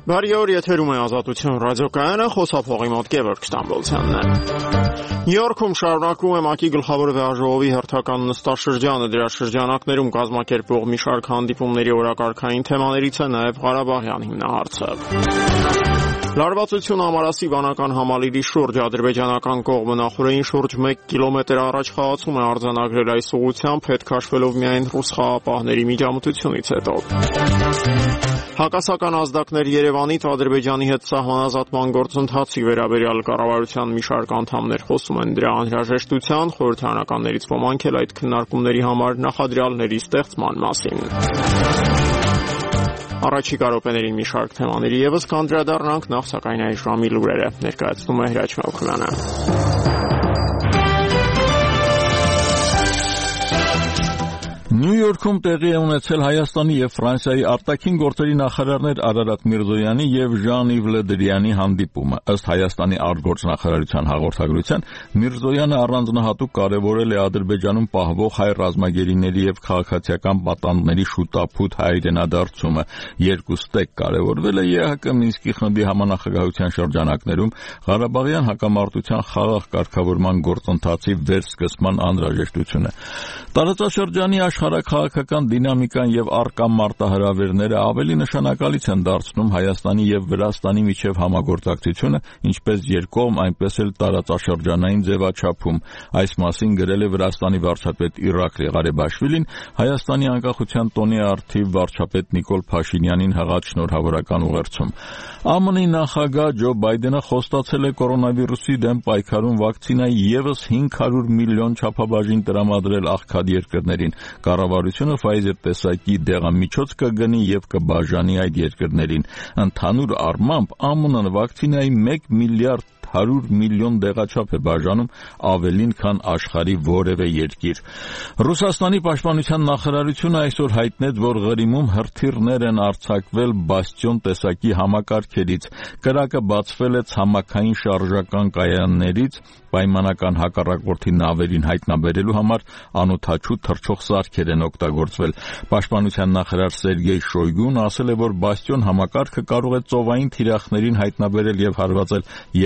Բարի օր, եթերում է Ազատություն ռադիոկայանը, խոսափողի մոտ Գևորգ Ստամբոլցյանն է։ Նյու Յորքում շարունակվում է ՄԱԿ-ի գլխավոր վեհաժողովի հերթական նստաշրջանը, դրա շրջանակներում կազմակերպվող մի շարք հանդիպումների օրակարգային թեմաներից է նաև Ղարաբաղյան հիմնահարցը։ Լարվածություն ամարասի վանական համալիրի շուրջ ադրբեջանական կողմը նախորդին շուրջ 1 կիլոմետր առաջ խաղացում է արձանագրել այս ուղղությամբ, հետ քաշվելով միայն ռուս խաղապահների միջամտությունից հետո։ Հակասական ազդակներ Երևանից Ադրբեջանի հետ սահմանազատման գործընթացի վերաբերյալ կառավարության մի շարք անդամներ խոսում են դրա անհրաժեշտության, խորհրդարանականներից ոմանք էլ այդ քննարկումների համար նախադրյալների ստեղծման մասին։ Առաջիկա րոպեներին մի շարք թեմաների ևս կանդրադառնանք, նախ սակայն այս ժամի լուրերը ներկայացնում է Հրաչ Մելքոյանը։ Նյու Յորքում տեղի է ունեցել Հայաստանի եւ Ֆրանսիայի արտաքին գործերի նախարարներ Արարատ Միրզոյանի եւ Ժան-Իվ Լե Դրյանի հանդիպումը։ Ըստ Հայաստանի արտգործնախարարության հաղորդագրության, Միրզոյանը առանձնահատուկ կարևորել է Ադրբեջանում պահվող հայ ռազմագերիների եւ քաղաքացիական պատանդների շուտապուտ հայրենադարձումը։ Երկու ստեկ կարևորվել է ԵԱՀԿ Մինսկի խմբի համանախագահության շրջանակներում Ղարաբաղյան հակամարտության խաղաղ կարգավորման գործընթացի վերսկսման անհրաժեշտությունը։ Տարածաշրջանի աշխարհաքաղաքական դինամիկան եւ առկա մարտահրավերները ավելի նշանակալից են դարձնում Հայաստանի եւ Վրաստանի միջև համագործակցությունը, ինչպես երկկողմ, այնպես էլ տարածաշրջանային ձևաչափում։ Այս մասին գրել է Վրաստանի վարչապետ Իրակլի Ղարեբաշվիլին Հայաստանի անկախության տոնի առթիվ վարչապետ Նիկոլ Փաշինյանին հղած շնորհավորական ուղերձում։ ԱՄՆ-ի նախագահ Ջո Բայդենը խոստացել է կորոնավիրուսի դեմ պայքարում վակցինայի եւս 500 միլիոն չափաբաժին տրամադրել աղքատ երկրներին։ Կառավարությունը Pfizer տեսակի դեղամիջոց կգնի եւ կբաժանի այդ երկրներին։ Ընդհանուր առմամբ ԱՄՆ-ն վակցինայի 1 միլիարդ 100 միլիոն դեղաչափ է բաժանում, ավելին քան աշխարհի որևէ երկիր։ Ռուսաստանի պաշտպանության նախարարությունը այսօր հայտնեց, որ Ղրիմում հրթիռներ են արձակվել Բաստիոն տեսակի համակարգերից։ Կրակը բացվել է ցամաքային շարժական կայաններից, պայմանական հակառակորդի նավերին հայտնաբերելու համար անօդաչու թռչող սարքեր են օգտագործվել։ Պաշտպանության նախարար Սերգեյ Շոյգուն ասել է, որ Բաստիոն համակարգը կարող է ծովային թիրախներին հայտնաբերել եւ հարվածել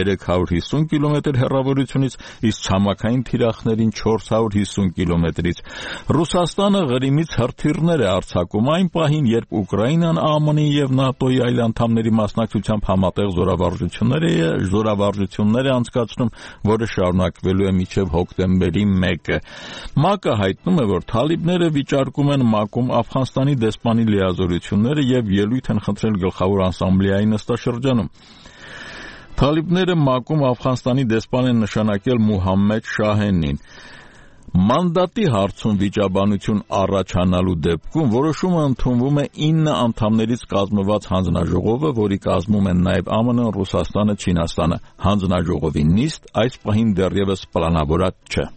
350 կիլոմետր հեռավորությունից, իսկ ցամաքային թիրախներին 450 կիլոմետրից։ Ռուսաստանը Ղրիմից հրթիռներ է արձակում այն պահին, երբ Ուկրաինան ԱՄՆ-ի եւ ՆԱՏՕ-ի այլ անդամների մասնակցությամբ համատեղ զորավարժություններ է անցկացնում, որը շարունակվելու է մինչև հոկտեմբերի 1-ը։ ՄԱԿ-ը հայտնում է, որ թալիբները վիճարկում են ՄԱԿ-ում Աֆղանստանի դեսպանի լիազորությունները եւ ելույթ են խնդրել գլխավոր ասամբլեայի նստաշրջանում։ Թալիբները ՄԱԿ-ում Աֆղանստանի դեսպան են նշանակել Մուհամմեդ Շահենին։ Մանդատի հարցում վիճաբանություն առաջանալու դեպքում որոշումը ընդունվում է 9 անդամներից կազմված հանձնաժողովը, որի կազմում են նաև ԱՄՆ-ը, Ռուսաստանը, Չինաստանը։ Հանձնաժողովի նիստ այս պահին դեռևս պլանավորած չէ։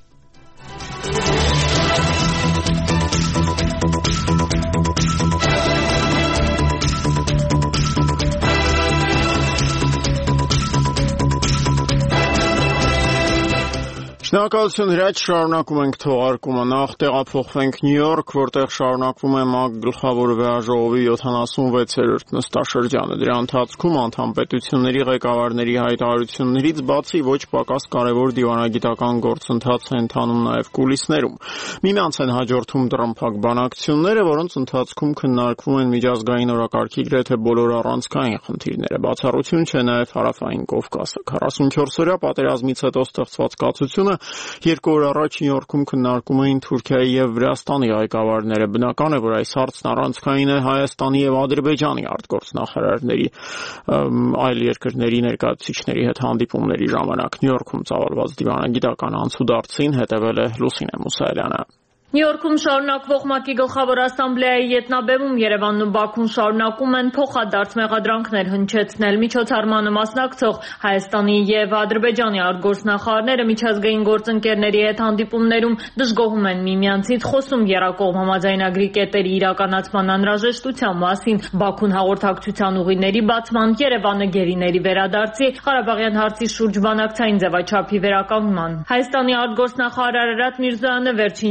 Շնորհակալություն Հրաչ, շարունակում ենք թողարկումը, նախ տեղափոխվենք Նյու Յորք, որտեղ շարունակվում է ՄԱԿ գլխավոր վեհաժողովի 76-րդ նստաշրջանը։ Դրա ընթացքում անդամ պետությունների ղեկավարների հայտարարություններից բացի ոչ պակաս կարևոր դիվանագիտական գործընթաց է ընթանում նաև կուլիսներում։ Միմյանց են հաջորդում տրամփակ բանակցությունները, որոնց ընթացքում քննարկվում են միջազգային օրակարգի գրեթե բոլոր առանցքային խնդիրները։ Բացառություն չէ նաև Հարավային Կովկասը։ 44-օրյա պատերազմից հետո ստեղծված կացությունը երկու օր առաջ Նյու Յորքում քննարկում էին Թուրքիայի եւ Վրաստանի ղեկավարները։ Բնական է, որ այս հարցն առանցքային է Հայաստանի եւ Ադրբեջանի արտգործնախարարների այլ երկրների ներկայացուցիչների հետ հանդիպումների ժամանակ։ Նյու Յորքում ծավալված դիվանագիտական անցուդարձին հետևել է Լուսինե Մուսայելյանը։ Նյու Յորքում շարունակվող ՄԱԿ-ի գլխավոր ասամբլեայի ետնաբեմում Երևանն ու Բաքուն շարունակում են փոխադարձ մեղադրանքներ հնչեցնել։ Միջոցառմանը մասնակցող Հայաստանի եւ Ադրբեջանի արտգործնախարարները միջազգային գործընկերների հետ հանդիպումներում դժգոհում են միմյանցից, խոսում եռակողմ համաձայնագրի կետերի իրականացման անհրաժեշտության մասին, Բաքուն հաղորդակցության ուղիների բացման, Երևանը գերիների վերադարձի, Ղարաբաղյան հարցի շուրջ բանակցային ձևաչափի վերականգնման։ Հայաստանի արտգործնախարար Արարատ Միրզոյանը վերջին երկու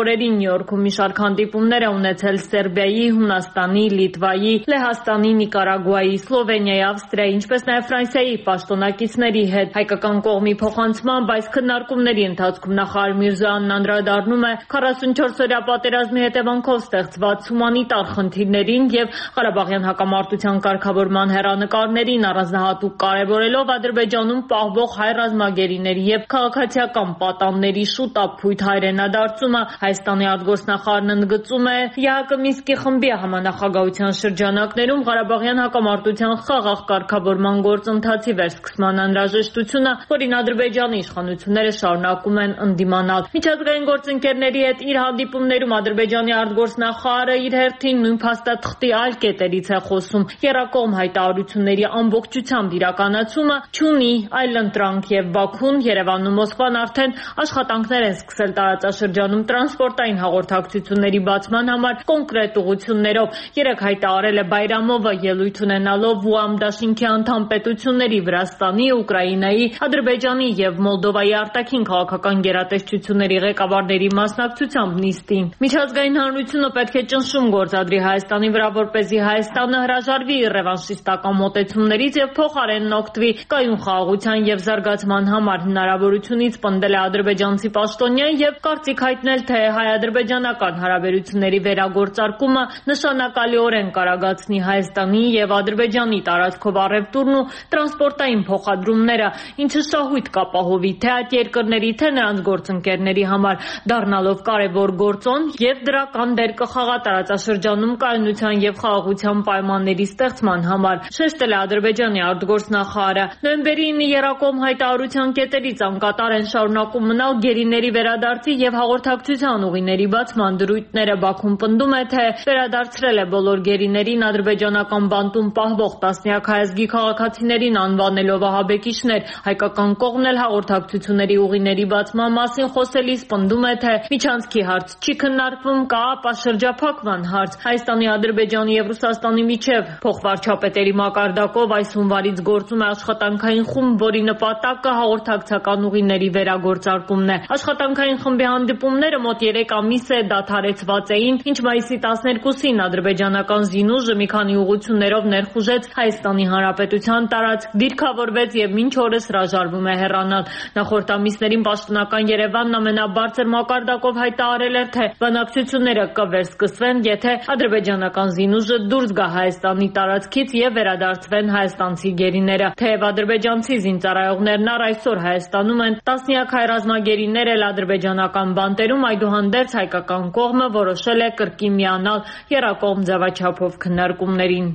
օրերին Նյու Յորքում մի շարք հանդիպումներ է ունեցել Սերբիայի, Հունաստանի, Լիտվայի, Լեհաստանի, Նիկարագուայի, Սլովենիայի, Ավստրիայի, ինչպես նաև Ֆրանսիայի պաշտոնակիցների հետ։ Հայկական կողմի փոխանցմամբ այս քննարկումների ընթացքում նախարար Միրզոյանն անդրադառնում է 44-օրյա պատերազմի հետևանքով ստեղծված հումանիտար խնդիրներին եւ Ղարաբաղյան հակամարտության կարգավորման հեռանկարներին, առանձնահատուկ կարևորելով Ադրբեջանում պահվող հայ ռազմագերիների եւ քաղաքացիական պատանների շուտափույթ հայրենադարձումը։ Հայաստանի արտգործնախարարն ընդգծում է ԵԱՀԿ Մինսկի խմբի համանախագահության շրջանակներում Ղարաբաղյան հակամարտության խաղաղ կարգավորման գործընթացի վերսկսման անհրաժեշտությունը, որին Ադրբեջանի իշխանությունները շարունակում են ընդդիմանալ։ Միջազգային գործընկերների հետ իր հանդիպումներում Ադրբեջանի արտգործնախարարը իր հերթին նույն փաստաթղթի այլ կետերից է խոսում։ Եռակողմ հայտարարությունների ամբողջությամբ իրականացումը չունի այլընտրանք եւ Բաքուն, Երևանն ու Մոսկվան արդեն աշխատանքներ են սկսել տարածաշրջանում տրանսպորտային հաղորդակցությունների բացման համար կոնկրետ ուղղություններով։ Երեք հայտարարել է Բայրամովը ելույթ ունենալով ՈՒԱՄ դաշինքի անդամ պետությունների Վրաստանի, Ուկրաինայի, Ադրբեջանի եւ Մոլդովայի արտաքին քաղաքական գերատեսչությունների ղեկավարների մասնակցությամբ նիստին։ Միջազգային հանրությունը պետք է ճնշում գործադրի Հայաստանի վրա, որպեսզի Հայաստանը հրաժարվի ռևանշիստական մոտեցումներից եւ փոխարենն օգտվի կայուն խաղաղության եւ զարգացման համար հնարավորությունից, պնդել է ադրբեջանցի պաշտոնյան եւ կարծիք հայտնել, թե հայ-ադրբեջանական հարաբերությունների վերագործարկումը նշանակալիորեն կարագացնի Հայաստանի եւ Ադրբեջանի տարածքով առևտուրն ու տրանսպորտային փոխադրումները, ինչը շահույթ կապահովի թե այդ երկրների, թե նրանց գործընկերների համար, դառնալով կարևոր գործոն եւ դրական դեր կխաղա տարածաշրջանում կայունության եւ խաղաղության պայմանների ստեղծման համար, շեշտել է Ադրբեջանի արտգործնախարարը։ Նոյեմբերի 9-ի եռակողմ հայտարարության կետերից անկատար են շարունակում մնալ գերիների վերադարձի եւ հաղորդակցության ուղիների բացման դրույթները։ Բաքուն պնդում է, թե վերադարձրել է բոլոր գերիներին, ադրբեջանական բանտում պահվող տասնյակ հայազգի քաղաքացիներին անվանելով ահաբեկիչներ։ Հայկական կողմն էլ հաղորդակցությունների ուղիների բացման մասին խոսելիս պնդում է, թե միջանցքի հարց չի քննարկվում, կա ապաշրջափակման հարց։ Հայաստանի, Ադրբեջանի եւ Ռուսաստանի միջև փոխվարչապետերի մակարդակով այս հունվարից գործում է աշխատանքային խումբ, որի նպատակը հաղորդակցական ուղիների վերագործարկումն է։ Աշխատանքային խմբի հանդիպումները մոտ 3 ամիս է դադարեցված էին, ինչ մայիսի 12-ին ադրբեջանական զինուժը մի քանի ուղղություններով ներխուժեց Հայաստանի Հանրապետության տարածք, դիրքավորվեց եւ մինչ օրս հրաժարվում է հեռանալ։ Նախորդ ամիսներին պաշտոնական Երևանն ամենաբարձր մակարդակով հայտարարել էր, թե բանակցությունները կվերսկսվեն, եթե ադրբեջանական զինուժը դուրս գա Հայաստանի տարածքից եւ վերադարձվեն հայաստանցի գերիները։ Թեև ադրբեջանցի զինծառայողներն առ այսօր Հայաստանում են, տասնյակ հայ ռազմագերիներ էլ ադրբեջանական բանտերում, այդուհանդերձ հայկական կողմը որոշել է կրկին միանալ եռակողմ ձևաչափով քննարկումներին։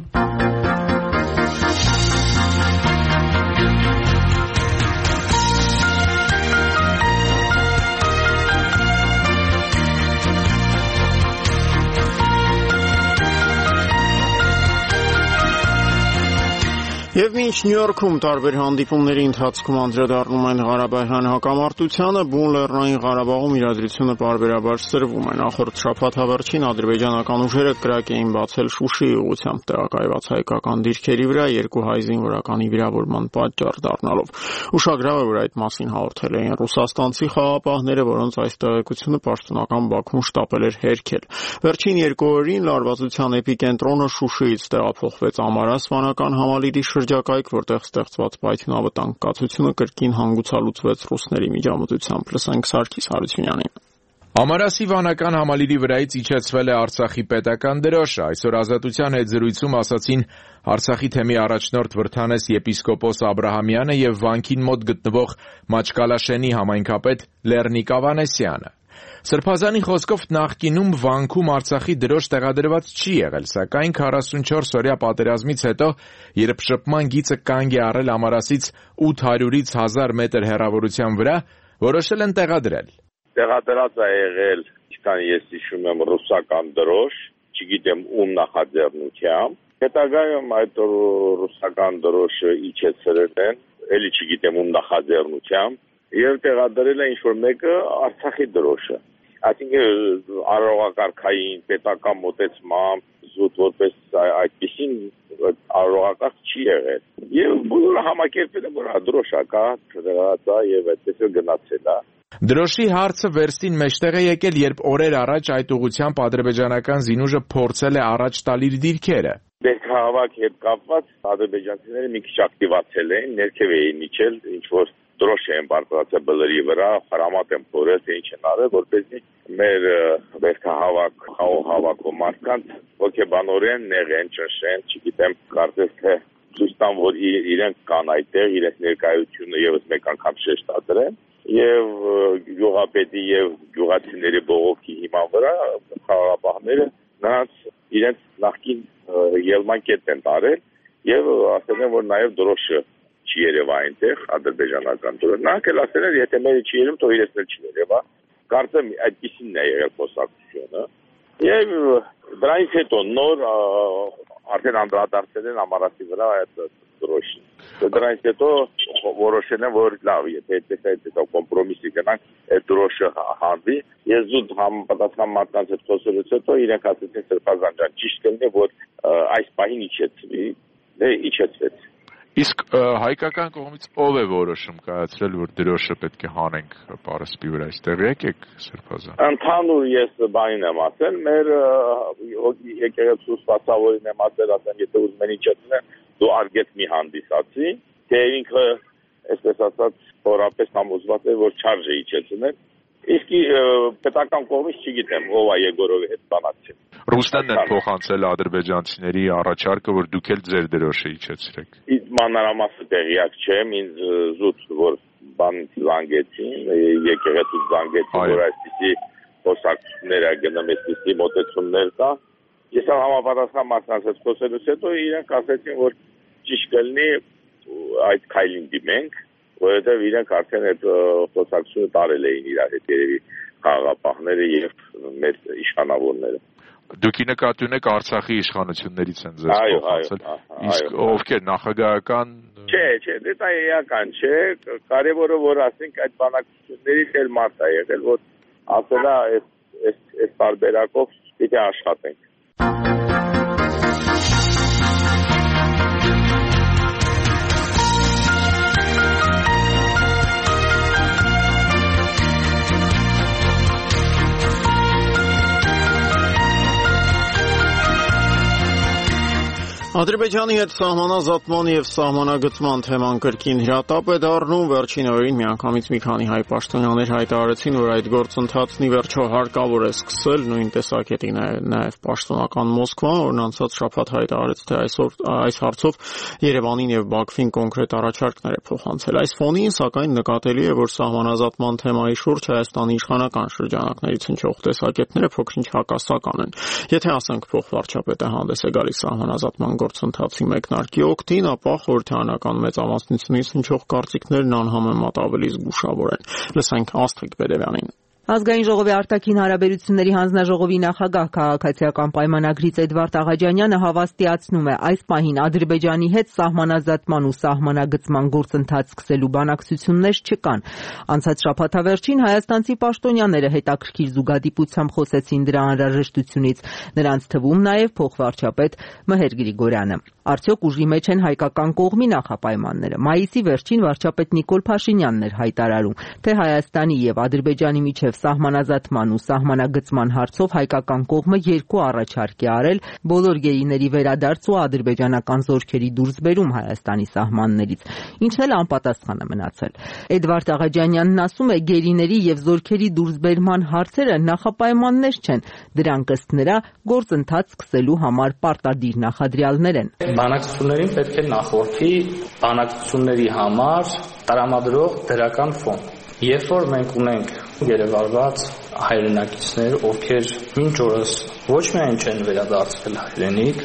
Եվ մինչ Նյու Յորքում տարբեր հանդիպումների ընթացքում անդրադառնում են Ղարաբաղյան հակամարտությանը, Բուն Լեռնային Ղարաբաղում իրադրությունը պարբերաբար սրվում է։ Նախորդ շաբաթ հավերժին ադրբեջանական ուժերը կրակ էին բացել Շուշիի ուղղությամբ տեղակայված հայկական դիրքերի վրա, 2 հայ զինվորականի վիրավորման պատճառ դառնալով։ Ուշագրավ է, որ այդ մասին հաղորդել էին ռուսաստանցի խաղապահները, որոնց այս տեղեկությունը պաշտոնական Բաքուն շտապել էր հերքել։ Վերջին 2 օրերին լարվածության էպիկենտրոնը Շուշիից տեղափոխվեց Ամարաս վանական համալիրի շրջակայք, որտեղ ստեղծված պայթյունավտանգ կացությունը կրկին հանգուցալուծվեց ռուսների միջամտությամբ։ Լսենք Սարգիս Հարությունյանին։ Ամարասի վանական համալիրի վրայից իջեցվել է Արցախի պետական դրոշը։ Այսօր Ազատության հետ զրույցում ասացին Արցախի թեմի առաջնորդ Վրդանես եպիսկոպոս Աբրահամյանը եւ վանքին մոտ գտնվող Մաչկալաշենի համայնքապետ Լեռնիկ Ավանեսյանը։ Սրբազանի խոսքով նախկինում վանքում Արցախի դրոշ տեղադրված չի եղել, սակայն 44-օրյա պատերազմից հետո, երբ շփման գիծը կանգ է առել Ամարասից 800-ից 1000 մետր հեռավորության վրա, որոշել են տեղադրել։ Տեղադրած է եղել, ինչքան ես հիշում եմ, ռուսական դրոշ, չգիտեմ ում նախաձեռնությամբ։ Հետագայում այդ ռուսական դրոշը իջեցրել են, էլի չգիտեմ ում նախաձեռնությամբ, եւ տեղադրել է ինչ-որ մեկը Արցախի դրոշը։ Այսինքն արարողակարգային պետական մոտեցմամբ զուտ որպես այդպեսին արարողակարգ չի եղել։ Եվ բոլորը համակերպել են, որ դրոշա կա, դրած է եւ այդպես գնացել է։ Դրոշի հարցը վերստին մեջտեղ է եկել, երբ օրեր առաջ այդ ուղղությամբ ադրբեջանական զինուժը փորձել է առաջ տալ իր դիրքերը։ Բերքահավաք հետ կապված ադրբեջանցիները մի քիչ ակտիվացել էին, ներքև էին իջել, ինչ որ դրոշ են բարձրացել բլրի վրա, խրամատ են փորել, թե ինչ են արել, որպեսզի մեր բերքահավաք հավաքող մարդկանց հոգեբանորեն նեղեն, ճնշեն, չգիտեմ, կարծես թե ցույց տան, որ իրենք կան այդտեղ, իրենց ներկայությունը եւս մեկ անգամ շեշտադրեն, եւ գյուղապետի եւ գյուղացիների բողոքի հիման վրա խաղաղապահները նրանց իրենց նախկին ելման կետն են տարել եւ ասել են, որ նաեւ դրոշը չի երևա այնտեղ ադրբեջանական դրոշ։ Նրանք էլ ասել են, եթե մերը չի երևում, թող իրենց էլ չի երևա։ Կարծեմ այդպեսին է եղել խոսակցությունը։ Եվ դրանից հետո նոր արդեն անդրադարձել են ամառասի վրա այդ դրոշին։ Դրանից հետո որոշել են, որ լավ, եթե այդպես կոմպրոմիսի գնանք, այդ դրոշը հանվի։ Ես զուտ համապատասխան մարդկանց հետ խոսելուց հետո իրենք ասեցին Սրբազան ջան, ճիշտ կլինի, որ այս պահին իջեցվի, իջեցվեց։ Իսկ հայկական կողմից ով է որոշում կայացրել, որ դրոշը պետք է հանենք պարսպի վրա, այստեղ եկեք Սրբազան։ Ընդհանուր ես բանին եմ ասել, մեր եկեղեցու սպասավորին եմ ասել, եթե ուզում են իջեցնել, դու արգետ մի հանդիսացի, թե ինքը, այսպես ասած, խորապես համոզված է, որ չարժե իջեցնել։ Իսկ պետական կողմից չգիտեմ, ով է Եգորովի հետ բանակցել։ Ռուսներն են փոխանցել ադրբեջանցիների առաջարկը, որ դուք էլ ձեր դրոշը իջեցրեք։ Մանրամասը տեղյակ չեմ, ինձ զուտ որ բան զանգեցին, եկեղեցու զանգեցին, որ այսպիսի խոսակցություններ գնում, այսպիսի մոտեցումներ կա։ Ես համապատասխան մարդկանց հետ խոսելուց հետո իրենք ասեցին, որ ճիշտ կլինի այդ քայլին դիմենք, որովհետև իրենք արդեն այդ խոսակցությունը տարել էին իրար հետ երևի խաղաղապահները եւ մեր իշխանավորները։ Դուք նկատի ունեք Արցախի իշխանություններից են ձեզ փոխանցել։ Իսկ ովքեր նախագահական։ Չէ, դա էական չէ։ Կարևորը որ ասենք այդ բանակցություններից էլ մարդ է եղել, որ ասել է այս տարբերակով պիտի աշխատենք։ Ադրբեջանի հետ սահմանազատման եւ սահմանագծման թեման կրկին հրատապ է դառնում։ Վերջին օրերին միանգամից մի քանի հայ պաշտոնյաներ հայտարարեցին, որ այդ գործընթացն ի վերջո հարկավոր է սկսել։ Նույն տեսակետի նաեւ պաշտոնական Մոսկվան, որն անցած շաբաթ հայտարարեց, թե այս հարցով Երևանին եւ Բաքվին կոնկրետ առաջարկներ է փոխանցել։ Այս ֆոնին, սակայն, նկատելի է, որ սահմանազատման թեմայի շուրջ Հայաստանի իշխանական շրջանակներից հնչող տեսակետները փոքրինչ հակասական են։ Եթե ասենք փոխվարչապետը հանդես է գալիս սահմանազատման գործընթացի մեկնարկի օգտին, ապա խորհրդարանական մեծամասնությունից հնչող կարծիքներն անհամեմատ ավելի զգուշավոր են։ Լսենք Աստղիկ Բերևյանին։ Ազգային ժողովի արտաքին հարաբերությունների հանձնաժողովի նախագահ քաղաքացիական պայմանագրից Էդվարդ Աղաջանյանը հավաստիացնում է, այս պահին Ադրբեջանի հետ սահմանազատման ու սահմանագծման գործընթաց սկսելու բանակցություններ չկան։ Անցած շաբաթավերջին հայաստանցի պաշտոնյաները հետաքրքիր զուգադիպությամբ խոսեցին դրա անհրաժեշտությունից, նրանց թվում նաև փոխվարչապետ Մհեր Գրիգորյանը։ Արդյոք ուժի մեջ են հայկական կողմի նախապայմանները։ Մայիսի վերջին վարչապետ Նիկոլ Փաշինյանն էր հայտարարում, թե Հայաստանի եւ Ադրբեջանի միջև սահմանազատման ու սահմանագծման հարցով հայկական կողմը երկու առաջարկ է արել՝ բոլոր գերիների վերադարձ ու ադրբեջանական զորքերի դուրսբերում Հայաստանի սահմաններից, ինչն էլ անպատասխան է մնացել։ Էդվարդ Աղաջանյանն ասում է, գերիների եւ զորքերի դուրսբերման հարցերը նախապայմաններ չեն, դրանք ըստ նրա գործընթաց սկսելու համար պարտադիր նախադրյալներ են։ Բանակցություններին պետք է նախորդի բանակցությունների համար տրամադրող դրական ֆոն։ Երբ որ մենք ունենք երևարված հայրենակիցներ, ովքեր մինչ օրս ոչ միայն չեն վերադարձել հայրենիք,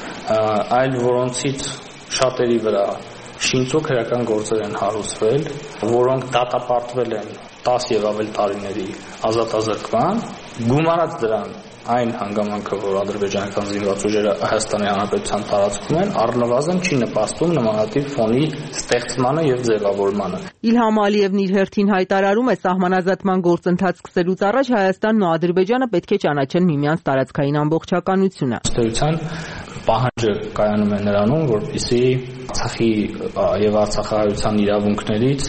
այլ որոնցից շատերի վրա շինծոք քրական գործեր են հարուցվել, որոնք դատապարտվել են 10 եւ ավելի տարիների ազատազրկման, գումարած դրան այն հանգամանքը, որ ադրբեջանական զինված ուժերը Հայաստանի Հանրապետության տարածքում են, առնվազն չի նպաստում նմանատիպ ֆոնի ստեղծմանը եւ ձևավորմանը։ Իլհամ Ալիևն իր հերթին հայտարարում է, սահմանազատման գործընթաց սկսելուց առաջ Հայաստանն ու Ադրբեջանը պետք է ճանաչեն միմյանց տարածքային ամբողջականությունը։ Ըստեյության պահանջը կայանում է նրանում, որպեսզի Արցախի եւ արցախահայության իրավունքներից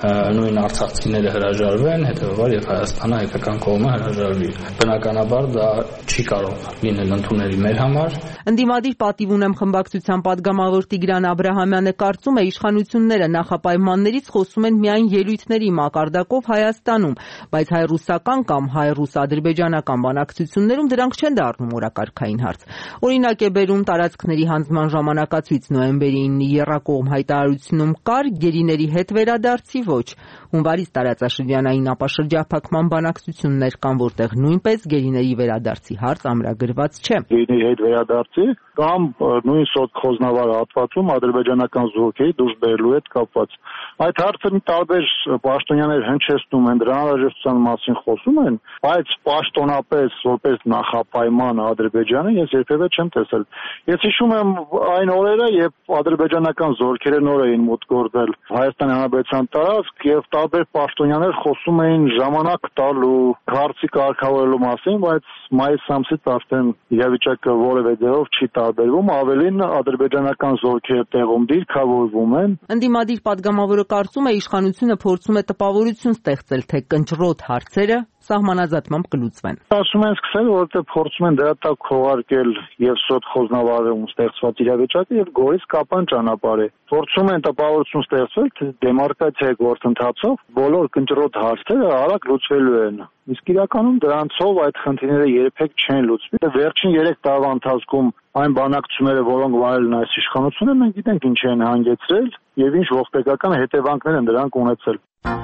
նույն արցախցիները հրաժարվեն, հետևաբար եւ Հայաստանը հայկական կողմը հրաժարվի։ Բնականաբար դա չի կարող լինել ընդունելի մեր համար։ Ընդդիմադիր պատիվ ունեմ խմբակցության падգամավոր Տիգրան Աբրահամյանը կարծում է իշխանությունները նախապայմաններից խոսում են միայն ելույթների մակարդակով Հայաստանում, բայց հայ-ռուսական կամ հայ-ռուս-ադրբեջանական բանակցություններում դրանք չեն դառնում օրակարգային հարց։ Օրինակ է բերում տարածքների հանձնման ժամանակացույց նոյեմբերի 9-ի եռակողմ հայտարարությունում կար, գերիների հետ վերադարձի ոչ։ Հունվարից տարածաշրջանային ապաշրջափակման բանակցություններ կան, որտեղ նույնպես գերիների վերադարձի հարց ամրագրված չէ։ Գերիների հետ վերադարձի կամ նույն սոցխոզնավար հատվածում ադրբեջանական զորքերի դուրս բերելու հետ կապված։ Այդ հարցը տարբեր պաշտոնյաներ հնչեցնում են, դրա անհրաժեշտության մասին խոսում են, բայց պաշտոնապես որպես նախապայման Ադրբեջանը ես երբևէ չեմ տեսել։ Ես հիշում եմ այն օրերը, երբ ադրբեջանական զորքերը նոր էին մուտք գործել Հայաստանի Հանրապետության տարածք եւ տարբեր պաշտոնյաներ խոսում էին ժամանակ տալու, հարցի կարգավորելու մասին, բայց մայիս ամսից արդեն իրավիճակը որևէ ձևով չի տարբերվում, ավելին ադրբեջանական զորքերը տեղում դիրքավորվում են։ Ընդդիմադիր падգամավորը կարծում է իշխանությունը փորձում է տպավորություն ստեղծել, թե կնճռոտ հարցերը սահմանազատմամբ կլուծվեն։ Ասում են սկսել, որովհետև փորձում են դրա տակ քողարկել եւ սոցխոզնավարում ստեղծված իրավիճակը եւ գորից կապան ճանապարհը։ Փորձում են տպավորություն ստեղծել, թե դեմարկացիայի գործընթացով բոլոր կնճռոտ հարցերը արագ լուծվելու են։ Իսկ իրականում դրանցով այդ խնդիրները երբեք չեն լուծվի։ Վերջին 3 տարվա ընթացքում այն բանակցությունները, որոնք վարել են այս իշխանությունը, մենք գիտենք ինչ են հանգեցրել եւ ինչ ողբերգական հետևանքներ են դրանք ունեցել։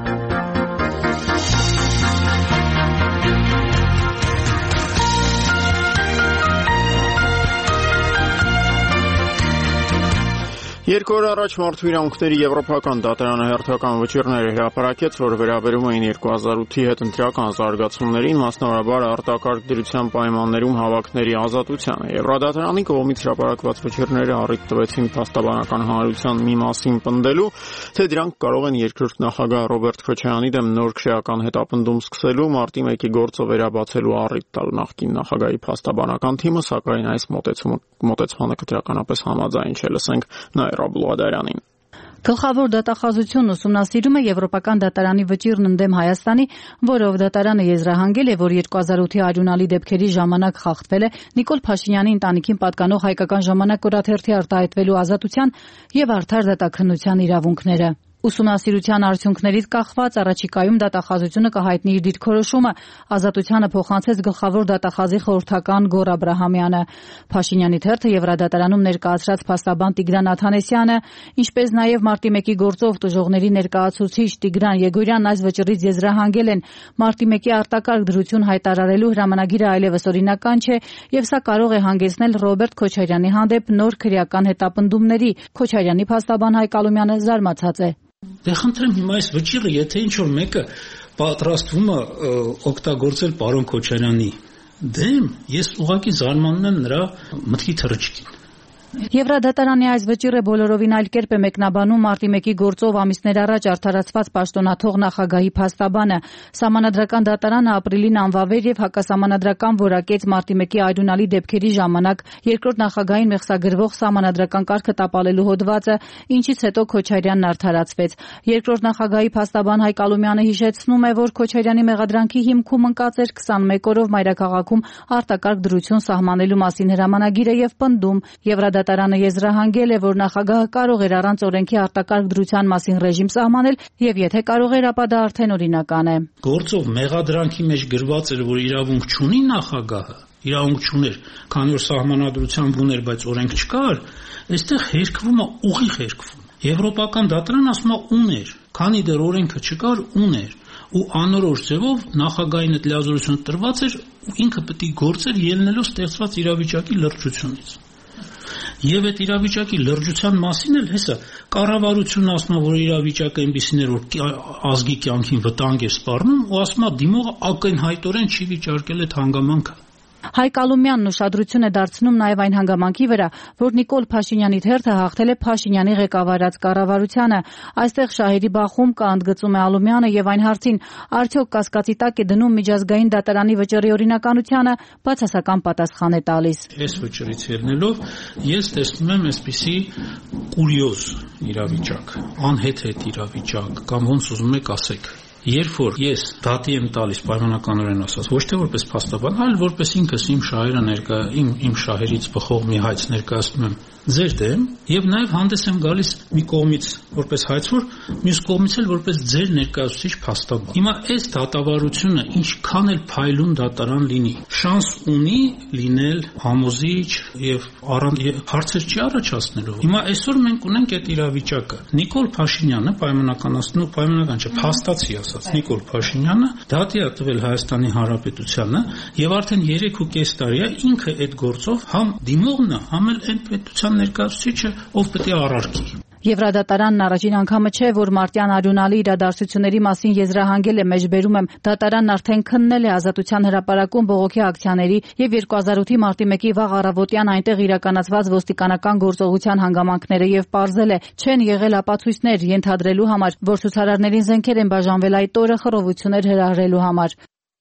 Երկու օր առաջ Մարդու իրավունքների եվրոպական դատարանը հերթական վճիռներ հրապարակեց, որ վերաբերում էին 2008-ի հետընտրական զարգացումներին, մասնավորաբար արտակարգ դրության պայմաններում հավաքների ազատությանը։ Եվրոդատարանի կողմից հրապարակված վճիռները առիթ տվեցին փաստաբանական հանրության մի մասին պնդելու, թե դրանք կարող են երկրորդ նախագահ Ռոբերտ Քոչարյանի դեմ նոր քրեական հետապնդում սկսելու, մարտի 1-ի գործը վերաբացելու առիթ տալ նախկին նախագահի փաստաբանական թիմը, սակայն այս մոտեցմանը կտրականապես համաձայն չէ։ Լսենք Ռոբլոդարանին։ Գլխավոր դատախազությունն ուսումնասիրում է Եվրոպական դատարանի վճիռն ընդդեմ Հայաստանի, որով դատարանը եզրահանգել է, որ 2008-ի արյունալի դեպքերի ժամանակ խախտվել է Նիկոլ Փաշինյանի ընտանիքին պատկանող հայկական ժամանակ օրաթերթի արտահայտվելու ազատության եւ արդար դատաքննության իրավունքները։ Ուսումնասիրության արդյունքներից կախված առաջիկայում դատախազությունը կհայտնի իր դիրքորոշումը, ազատությանը փոխանցեց գլխավոր դատախազի խորհրդական Գոռ Աբրահամյանը։ Փաշինյանի թերթը Եվրադատարանում ներկայացրած փաստաբան Տիգրան Աթանեսյանը, ինչպես նաև մարտի 1-ի գործով տուժողների ներկայացուցիչ Տիգրան Եգորյանն այս վճռից եզրահանգել են, մարտի 1-ի արտակարգ դրություն հայտարարելու հրամանագիրը այլևս օրինական չէ եւ սա կարող է հանգեցնել Ռոբերտ Քոչարյանի հանդեպ նոր քրեական հետապնդումների։ Քոչարյանի փաստաբան Հայկ Ալումյանը զարմացած է։ Դե խնդրեմ հիմա այս վճիռը, եթե ինչ-որ մեկը պատրաստվում է օգտագործել պարոն Քոչարյանի դեմ, ես ուղղակի զարմանում եմ նրա մտքի թռիչքին։ Եվրադատարանի այս վճիռը բոլորովին այլ կերպ է մեկնաբանում մարտի 1-ի գործով ամիսներ առաջ արդարացված պաշտոնաթող նախագահի փաստաբանը։ Սահմանադրական դատարանը ապրիլին անվավեր եւ հակասահմանադրական որակեց մարտի 1-ի արյունալի դեպքերի ժամանակ երկրորդ նախագահին մեղսագրվող սահմանադրական կարգը տապալելու հոդվածը, ինչից հետո Քոչարյանն արդարացվեց։ Երկրորդ նախագահի փաստաբան Հայկ Ալումյանը հիշեցնում է, որ Քոչարյանի մեղադրանքի հիմքում ընկած էր 21 օրով մայրաքաղաքում արտակարգ դրություն սահմանելու մասին հրամանագիրը եւ պնդում։ Դատարանը եզրահանգել է, որ նախագահը կարող էր առանց օրենքի արտակարգ դրության մասին ռեժիմ սահմանել եւ եթե կարող էր, ապա դա արդեն օրինական է։ Գործով մեղադրանքի մեջ գրված էր, որ իրավունք չունի նախագահը, իրավունք չուներ, քանի որ սահմանադրությամբ ուներ, բայց օրենք չկար, այստեղ հերկվում է, ուղիղ հերկվում։ Եվրոպական դատարանը ասում է ուներ, քանի դեռ օրենքը չկար, ուներ ու անորոշ ձևով նախագահին այդ լիազորությունը տրված էր ու ինքը պետք է գործեր ելնելով ստեղծված իրավիճակի լրջությունից։ Եվ այդ իրավիճակի լրջության մասին էլ հեսա կառավարությունն ասում է, որ իրավիճակը այնպիսին էր, որ ազգի կյանքին վտանգ է սպառնում ու ասում է դիմողը ակնհայտորեն չի վիճարկել այդ հանգամանքը։ Հայկ Ալումյանն ուշադրություն է դարձնում նաև այն հանգամանքի վրա, որ Նիկոլ Փաշինյանի թերթը հաղթել է Փաշինյանի ղեկավարած կառավարությանը։ Այստեղ շահերի բախում կա, ընդգծում է Ալումյանը, եւ այն հարցին, արդյոք կասկածի տակ է դնում միջազգային դատարանի վճռի օրինականությանը, բացասական պատասխան է տալիս։ Այս վճռից ելնելով ես տեսնում եմ այսպիսի կուրիոզ իրավիճակ, անհեթեթ իրավիճակ, կամ ոնց ուզում եք ասեք։ Երբ որ ես դատի եմ տալիս պայմանականորեն ասած, ոչ թե որպես փաստաբան, այլ որպես ինքս իմ շահերը իմ շահերից բխող մի հայց ներկայացնում եմ ձեր դեմ, եւ նաեւ հանդես եմ գալիս մի կողմից որպես հայցոր, մյուս կողմից էլ որպես ձեր ներկայացուցիչ փաստաբան։ Հիմա այս դատավարությունը ինչքան էլ փայլուն դատարան լինի, շանս ունի լինել համոզիչ եւ հարցեր չի առաջացնելու։ Հիմա այսօր մենք ունենք այդ իրավիճակը։ Նիկոլ Փաշինյանը պայմանական չէ, փաստացի ասած Նիկոլ Փաշինյանը դատի է տվել Հայաստանի Հանրապետությանը եւ արդեն 3.5 տարի է ինքը այդ գործով համ դիմողն է, համ էլ այն պետության ներկայացուցիչը, ով պետք է առարկի։ Եվրադատարանն առաջին անգամը չէ, որ մարտյան արյունալի իրադարձությունների մասին եզրահանգել է, մեջբերում եմ, դատարանն արդեն քննել է Ազատության հրապարակում բողոքի ակցիաների եւ 2008-ի մարտի 1-ի վաղ առավոտյան այնտեղ իրականացված ոստիկանական գործողության հանգամանքները եւ պարզել է, չեն եղել ապացույցներ ենթադրելու համար, որ ցուցարարներին զենքեր են բաժանվել այդ օրը խռովություններ հրահրելու համար։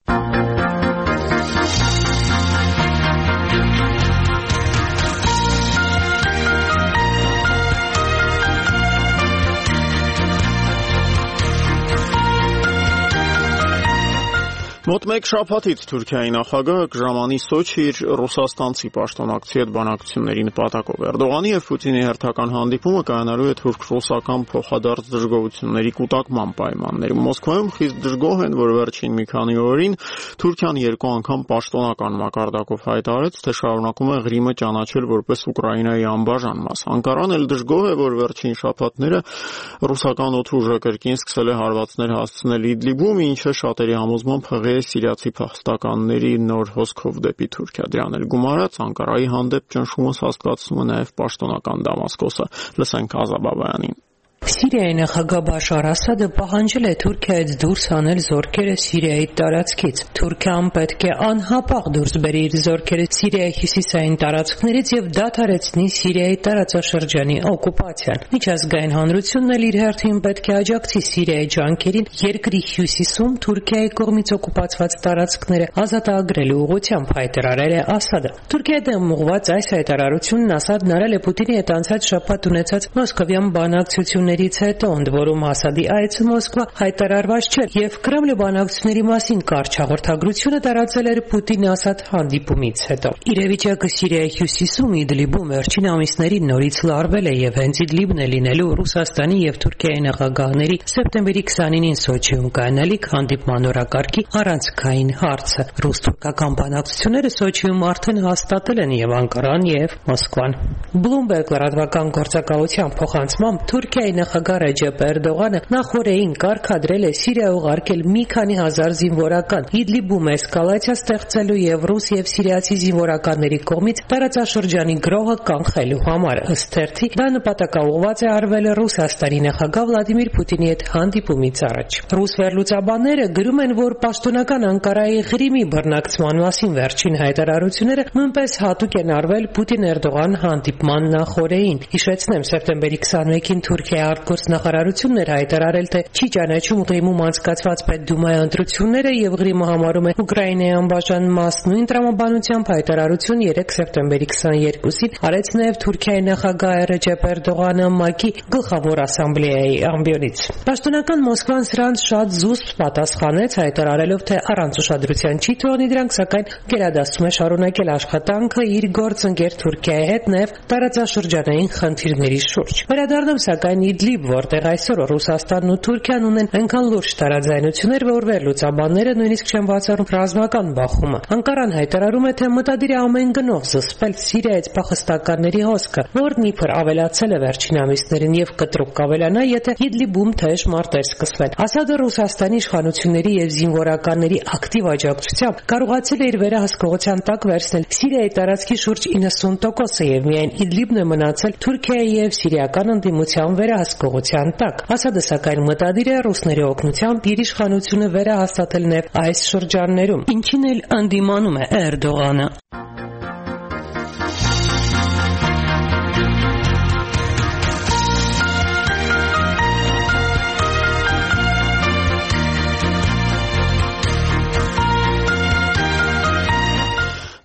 Մոտ մեկ շաբաթից Թուրքիայի նախագահը կժամանի Սոչի իր ռուսաստանցի պաշտոնակցի հետ բանակցությունների նպատակով։ Էրդողանի եւ Պուտինի հերթական հանդիպումը կայանալու է թուրք-ռուսական փոխադարձ դժգոհությունների կուտակման պայմաններում։ Մոսկվայում խիստ դժգոհ են, որ վերջին մի քանի օրերին Թուրքիան երկու անգամ պաշտոնական մակարդակով հայտարարեց, թե շարունակում է Ղրիմը ճանաչել որպես Ուկրաինայի անբաժան մաս։ Անկարան էլ դժգոհ է, որ վերջին շաբաթները ռուսական օդուժը կրկին սկսել է հարվածներ հասցնել Իդլիբում, ինչը շատերի համոզմամբ սիրիացի փախստականների նոր հոսքով դեպի Թուրքիա։ Դրան էլ գումարած Անկարայի հանդեպ ճնշումս հասկացնում է նաև պաշտոնական Դամասկոսը։ Լսենք Ազաբաբայանին։ Սիրիայի նախագահ Բաշար Ասադը պահանջել է Թուրքիայից դուրս հանել զորքերը Սիրիայի տարածքից։ Թուրքիան պետք է անհապաղ դուրս բերի իր զորքերը Սիրիայի հյուսիսային տարածքներից եւ դադարեցնի Սիրիայի տարածաշրջանի օկուպացիան։ Միջազգային հանրությունն էլ իր հերթին պետք է աջակցի Սիրիայի ջանքերին երկրի հյուսիսում Թուրքիայի կողմից օկուպացված տարածքները ազատագրելու ուղղությամբ հայտարարել է Ասադը։ Թուրքիայի դեմ ուղղված այս հայտարարությունն Ասադն արել է Պուտինի հետ անցած շաբաթ ունեցած մոսկովյան բանակցությունների հետո, ընդ որում Ասադի այցը Մոսկվա հայտարարված չէր եւ Կրեմլի բանակցությունների մասին կարճ հաղորդագրությունը տարածել էր Պուտին-Ասադ հանդիպումից հետո։ Իրավիճակը Սիրիայի հյուսիսում Իդլիբում վերջին ամիսներին նորից լարվել է եւ հենց Իդլիբն է լինելու Ռուսաստանի եւ Թուրքիայի նախագահների սեպտեմբերի 29-ին Սոչիում կայանալիք հանդիպման օրակարգի առանցքային հարցը։ Ռուս-թուրքական բանակցությունները Սոչիում արդեն հաստատել են եւ Անկարան եւ Մոսկվան։ Bloomberg լրատվական գործակալության փոխանցմամբ Թուրքիայի նախագահ Ռեջեփ Էրդողանը նախորդին կարգադրել է Սիրիա ուղարկել մի քանի հազար զինվորական Իդլիբում էսկալացիա ստեղծելու եւ ռուս եւ սիրիացի զինվորականների կողմից տարածաշրջանի գրոհը կանխելու համար։ Ըստ թերթի դա նպատակաուղղված է արվել Ռուսաստանի նախագահ Վլադիմիր Պուտինի հետ հանդիպումից առաջ։ Ռուս վերլուծաբանները գրում են, որ պաշտոնական Անկարայի Ղրիմի բռնակցման մասին վերջին հայտարարությունները նույնպես հատուկ են արվել Պուտին-Էրդողան հանդիպման նախորդին։ Հիշեցնեմ, սեպտեմբերի 21-ին Թուրքիայի արտգործնախարարությունն էր հայտարարել, թե չի ճանաչում Ղրիմում անցկացված Պետդումայի ընտրությունները եւ Ղրիմը համարում է Ուկրաինայի անբաժան մաս։ Նույն տրամաբանությամբ հայտարարություն 3 սեպտեմբերի 22-ին արեց նաեւ Թուրքիայի նախագահ Ռեջեփ Էրդողանը ՄԱԿ-ի գլխավոր ասամբլեայի ամբիոնից։ Պաշտոնական Մոսկվան սրանց շատ զուսպ պատասխանեց, հայտարարելով, թե առանց ուշադրության չի թողնի դրանք, սակայն գերադասում է շարունակել աշխատանքը իր գործընկեր Թուրքիայի հետ նաեւ տարածաշրջանային խնդիրների շուրջ։ Վերադառնում սակայն Իդլիբ, որտեղ այսօր Ռուսաստանն ու Թուրքիան ունեն այնքան լուրջ տարաձայնություններ, որ վերլուծաբանները նույնիսկ չեն բացառում ռազմական բախումը։ Անկարան հայտարարում է, թե մտադիր է ամեն գնով զսպել Սիրիայից փախստականների հոսքը, որն իբր ավելացել է վերջին ամիսներին եւ կտրուկ կավելանա, եթե Իդլիբում թեժ մարտեր սկսվեն։ Ասադը Ռուսաստանի իշխանությունների եւ զինվորականների ակտիվ աջակցությամբ կարողացել է իր վերահսկողության տակ վերցնել Սիրիայի տարածքի շուրջ 90%-ը եւ միայն Իդլիբն է մնացել Թուրքիայի եւ սիրիական ընդդիմության վերահսկողության տակ։ Ասադը սակայն մտադիր է ռուսների օգնությամբ իր իշխանությունը վերահաստատել նաեւ այս շրջաններում, ինչին էլ ընդդիմանում է Էրդողանը։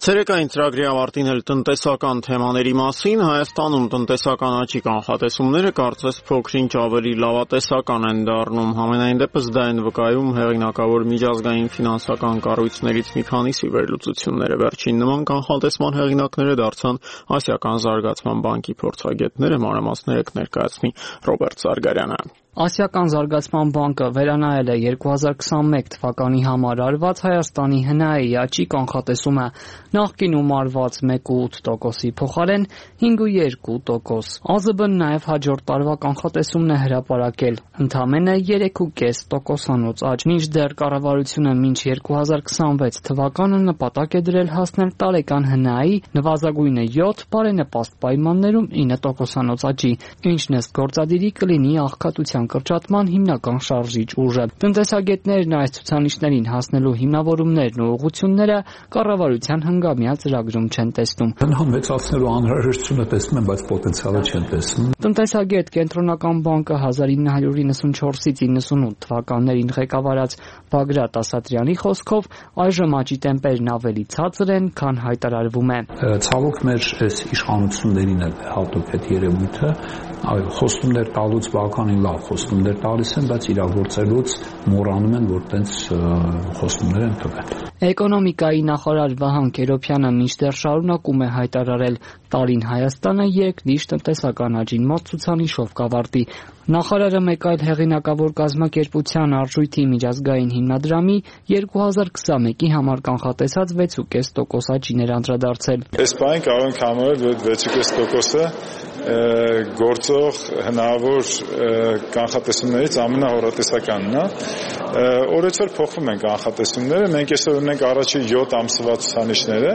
Ցերեկային ծրագրի ավարտին էլ տնտեսական թեմաների մասին Հայաստանում տնտեսական աճի կանխատեսումները կարծես փոքրինչ ավելի լավատեսական են դառնում։ Համենայն դեպս դա են վկայում հեղինակավոր միջազգային ֆինանսական կառույցներից մի քանիսի վերլուծությունները։ Վերջին նման կանխատեսման հեղինակները դարձան Ասիական զարգացման բանկի փորձագետները, մանրամասները կներկայացնի Ռոբերտ Սարգարյանը։ Ասիական զարգացման բանկը վերանայել է 2021 թվականի համար արված Հայաստանի ՀՆԱ-ի աճի կանխատեսումը, նախկինում արված 1.8%-ի փոխարեն 5.2%։ ԱԶԲ-ն նաև հաջորդ տարվա կանխատեսումն է հրապարակել, ընդամենը 3.5%-անոց աճ, մինչդեռ կառավարությունը մինչ 2026 թվականը նպատակ է դրել հասնել տարեկան ՀՆԱ-ի նվազագույնը 7, բարենպաստ պայմաններում 9%-անոց աճի, ինչն ըստ գործադիրի կլինի աղքատության կրճատման հիմնական շարժիչ ուժը։ Տնտեսագետներն այս ցուցանիշներին հասնելու հիմնավորումներն ու ուղղությունները կառավարության հնգամյա ծրագրում չեն տեսնում։ Մեծացնելու անհրաժեշտությունը տեսնում են, բայց պոտենցիալը չեն տեսնում։ Տնտեսագետ Կենտրոնական բանկը 1994-ից 98 թվականներին ղեկավարած Բագրատ Ասատրյանի խոսքով այժմ աճի տեմպերն ավելի ցածր են, քան հայտարարվում է։ Ցավոք մեր այս իշխանություններին է հատուկ այդ երևույթը, խոստումներ տալուց բավականին լավ խոստումներ տալիս են, բայց իրագործելուց մոռանում են, որ տենց խոստումներ են տվել։ Էկոնոմիկայի նախարար Վահան Քերոփյանը մինչդեռ շարունակում է հայտարարել տարին Հայաստանը երկնիշ տնտեսական աճին մոտ ցուցանիշով կավարտի։ Նախարարը մեկ այլ հեղինակավոր կազմակերպության արժույթի միջազգային հիմնադրամի 2021-ի համար կանխատեսած 6.5% աճին էր անդրադարձել։ Այս բանը կարող ենք համարել, որ 6.5%-ը գործող հնարավոր կանխատեսումներից ամենահոռետեսականն է։ Օրեցօր փոխվում են կանխատեսումները, մենք այսօր ունենք առաջի 7 ամսվա ցուցանիշները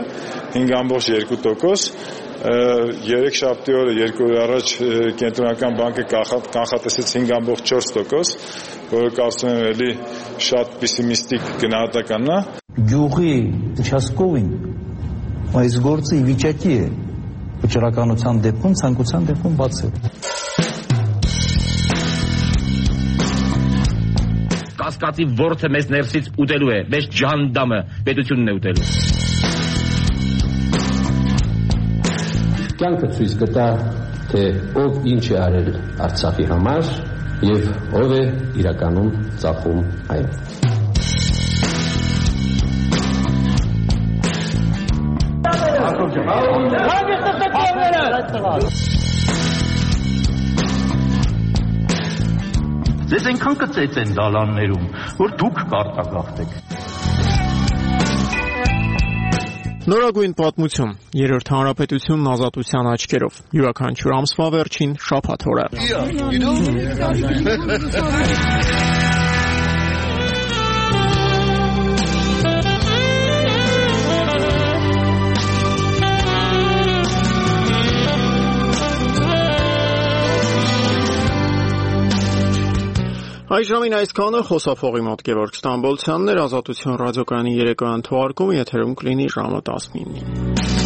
5.2%, երեքշաբթի օրը 2 օր առաջ Կենտրոնական բանկը կանխատեսեց 5.4%, որը կարծում եմ էլի շատ պեսիմիստիկ գնահատականն է։ Գյուղի участковին այս գործը ի վիճակի է վճռականության դեպքում, ցանկության դեպքում բացել։ Կասկածի ворթը մեզ ներսից ուտելու է, մեզ ջանդամը պետությունն է ուտելու։ Կյանքը ցույց կտա, թե ով ինչ է արել Արցախի համար եւ ով է իրականում ծախում այն։ Ձեզ այնքան կծեց են դալաններում, որ դուք կարտագաղթեք։ Նորագույն պատմություն, երրորդ հանրապետությունն ազատության աչքերով, յուրաքանչյուր ամսվա վերջին շաբաթ օրը։ Այժմին այսքանը խոսափողի մոտ Գևորգ Ստամբոլցյանն էր, Ազատություն ռադիոկայանի երեկոյան թողարկումը եթերում կլինի ժամը 19-ին։